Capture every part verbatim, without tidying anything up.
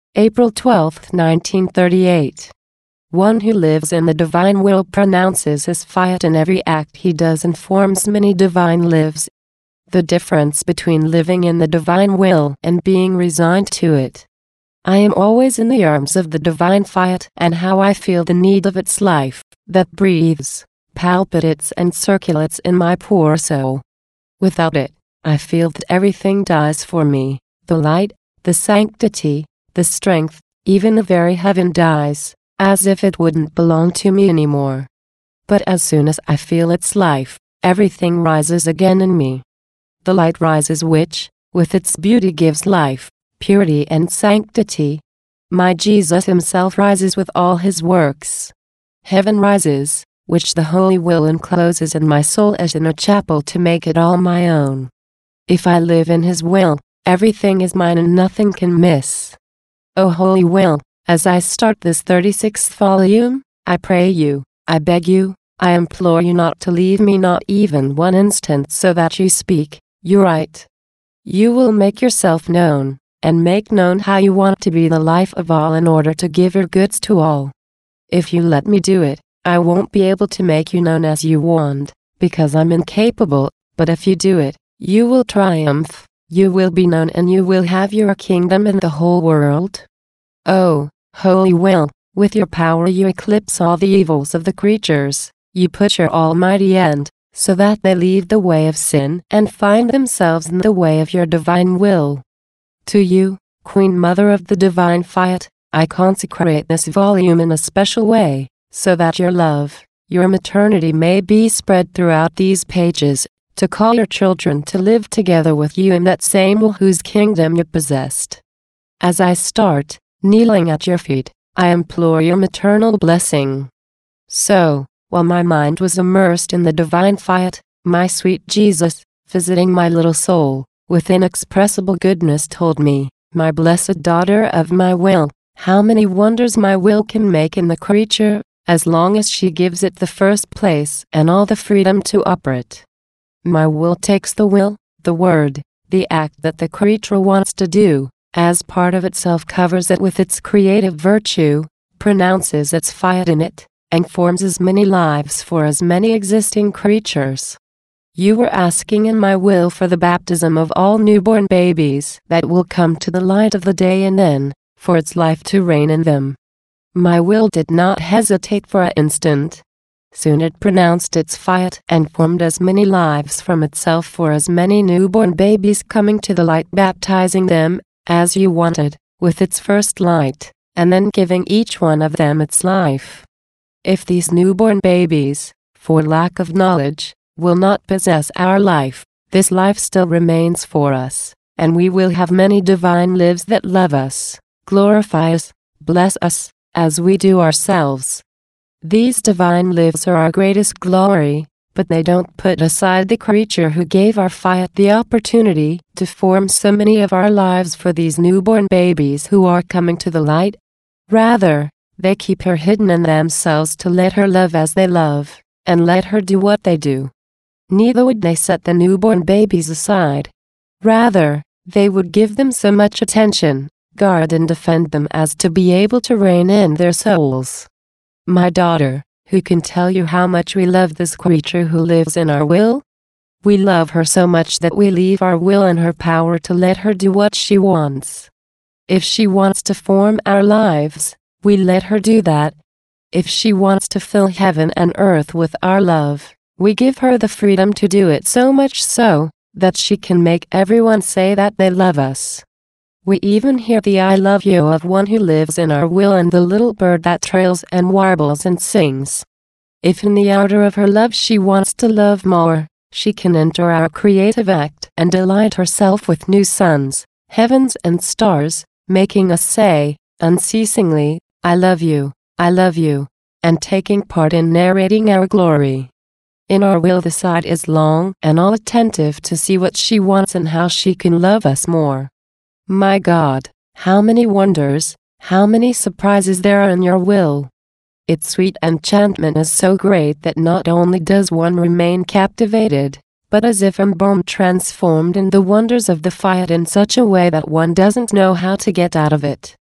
April twelfth, nineteen thirty-eight. One who lives in the divine will pronounces his fiat in every act he does and forms many divine lives. The difference between living in the divine will and being resigned to it. I am always in the arms of the divine fiat, and how I feel the need of its life, that breathes, palpitates and circulates in my poor soul. Without it, I feel that everything dies for me, the light, the sanctity, the strength, even the very heaven dies, as if it wouldn't belong to me anymore. But as soon as I feel its life, everything rises again in me. The light rises which, with its beauty gives life, purity and sanctity. My Jesus himself rises with all his works. Heaven rises, which the holy will encloses in my soul as in a chapel to make it all my own. If I live in his will, everything is mine and nothing can miss. O holy will, as I start this thirty-sixth volume, I pray you, I beg you, I implore you not to leave me not even one instant, so that you speak, you write. You will make yourself known, and make known how you want to be the life of all in order to give your goods to all. If you let me do it, I won't be able to make you known as you want, because I'm incapable, but if you do it, you will triumph, you will be known and you will have your kingdom in the whole world. Oh, holy will, with your power you eclipse all the evils of the creatures, you put your almighty end, so that they leave the way of sin and find themselves in the way of your divine will. To you, Queen Mother of the Divine Fiat, I consecrate this volume in a special way, so that your love, your maternity may be spread throughout these pages, to call your children to live together with you in that same will whose kingdom you possessed. As I start, kneeling at your feet, I implore your maternal blessing. So, while my mind was immersed in the divine fiat, my sweet Jesus, visiting my little soul, with inexpressible goodness told me, my blessed daughter of my will, how many wonders my will can make in the creature, as long as she gives it the first place and all the freedom to operate. My will takes the will, the word, the act that the creature wants to do, as part of itself, covers it with its creative virtue, pronounces its fiat in it, and forms as many lives for as many existing creatures. You were asking in my will for the baptism of all newborn babies that will come to the light of the day, and then, for its life to reign in them. My will did not hesitate for an instant. Soon it pronounced its fiat and formed as many lives from itself for as many newborn babies coming to the light, baptizing them, as you wanted, with its first light, and then giving each one of them its life. If these newborn babies, for lack of knowledge, will not possess our life, this life still remains for us, and we will have many divine lives that love us, glorify us, bless us, as we do ourselves. These divine lives are our greatest glory, but they don't put aside the creature who gave our fiat the opportunity to form so many of our lives for these newborn babies who are coming to the light. Rather, they keep her hidden in themselves to let her love as they love, and let her do what they do. Neither would they set the newborn babies aside. Rather, they would give them so much attention, guard and defend them as to be able to reign in their souls. My daughter, who can tell you how much we love this creature who lives in our will? We love her so much that we leave our will in her power to let her do what she wants. If she wants to form our lives, we let her do that. If she wants to fill heaven and earth with our love, we give her the freedom to do it, so much so, that she can make everyone say that they love us. We even hear the I love you of one who lives in our will and the little bird that trails and warbles and sings. If in the ardor of her love she wants to love more, she can enter our creative act and delight herself with new suns, heavens and stars, making us say, unceasingly, I love you, I love you, and taking part in narrating our glory. In our will the side is long and all attentive to see what she wants and how she can love us more. My God, how many wonders, how many surprises there are in your will. Its sweet enchantment is so great that not only does one remain captivated, but as if embalmed, transformed in the wonders of the fiat in such a way that one doesn't know how to get out of it.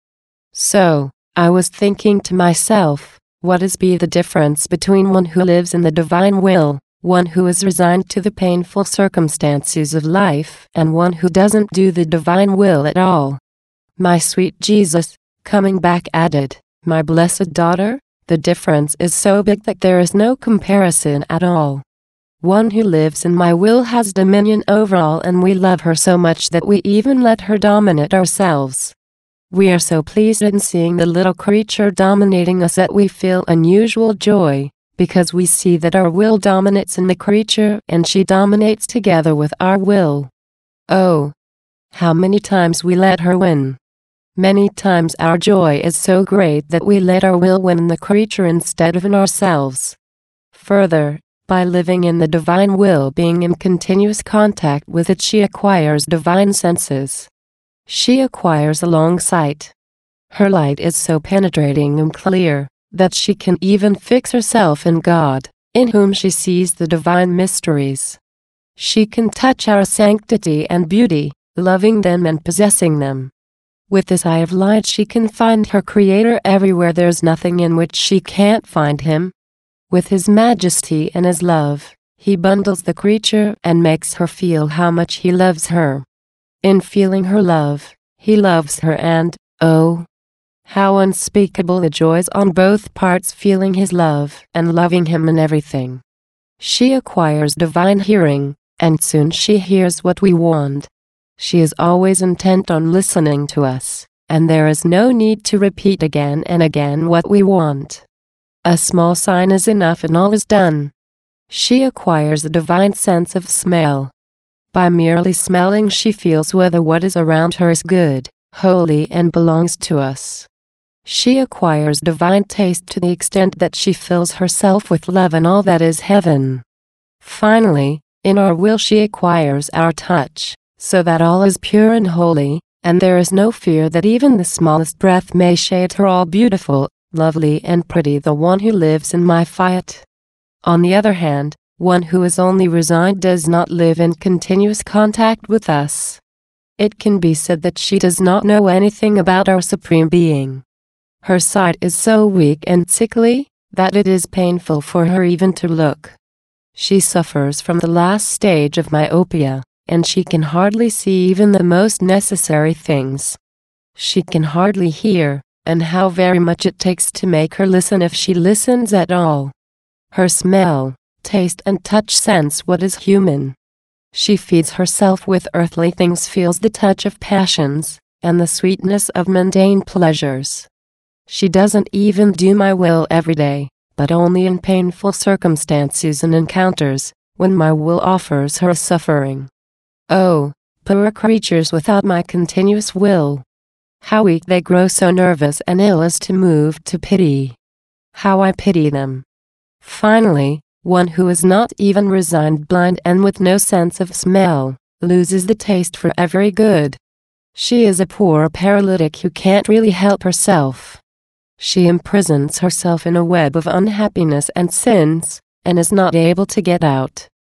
So, I was thinking to myself, what is be the difference between one who lives in the divine will, one who is resigned to the painful circumstances of life, and one who doesn't do the divine will at all? My sweet Jesus, coming back, added, my blessed daughter, the difference is so big that there is no comparison at all. One who lives in my will has dominion over all, and we love her so much that we even let her dominate ourselves. We are so pleased in seeing the little creature dominating us that we feel unusual joy, because we see that our will dominates in the creature and she dominates together with our will. Oh, how many times we let her win! Many times our joy is so great that we let our will win in the creature instead of in ourselves. Further, by living in the divine will, being in continuous contact with it, she acquires divine senses. She acquires a long sight. Her light is so penetrating and clear that she can even fix herself in God, in whom she sees the divine mysteries. She can touch our sanctity and beauty, loving them and possessing them. With this eye of light she can find her Creator everywhere. There's nothing in which she can't find Him. With His majesty and His love, He bundles the creature and makes her feel how much He loves her. In feeling her love, He loves her, and, oh, how unspeakable the joys on both parts, feeling His love and loving Him in everything. She acquires divine hearing, and soon she hears what we want. She is always intent on listening to us, and there is no need to repeat again and again what we want. A small sign is enough and all is done. She acquires a divine sense of smell. By merely smelling she feels whether what is around her is good, holy, and belongs to us. She acquires divine taste to the extent that she fills herself with love and all that is heaven. Finally, in our will she acquires our touch, so that all is pure and holy, and there is no fear that even the smallest breath may shade her all beautiful, lovely, and pretty, the one who lives in my fiat. On the other hand, one who is only resigned does not live in continuous contact with us. It can be said that she does not know anything about our Supreme Being. Her sight is so weak and sickly that it is painful for her even to look. She suffers from the last stage of myopia, and she can hardly see even the most necessary things. She can hardly hear, and how very much it takes to make her listen if she listens at all. Her smell, taste, and touch sense what is human. She feeds herself with earthly things, feels the touch of passions, and the sweetness of mundane pleasures. She doesn't even do my will every day, but only in painful circumstances and encounters, when my will offers her suffering. Oh, poor creatures without my continuous will! How weak they grow, so nervous and ill as to move to pity. How I pity them! Finally, one who is not even resigned, blind, and with no sense of smell, loses the taste for every good. She is a poor paralytic who can't really help herself. She imprisons herself in a web of unhappiness and sins, and is not able to get out.